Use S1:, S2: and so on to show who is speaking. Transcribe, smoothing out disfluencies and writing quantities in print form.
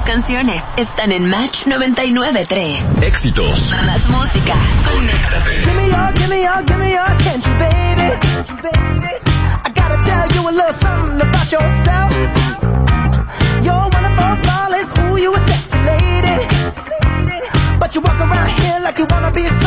S1: canciones están en Match 99.3.
S2: Éxitos.
S1: Más música. Conéctate.
S3: Give me your attention, baby. I gotta tell you a little something about yourself. You're wonderful, flawless, ooh, you a sexy lady. But you walk around here like you wanna be a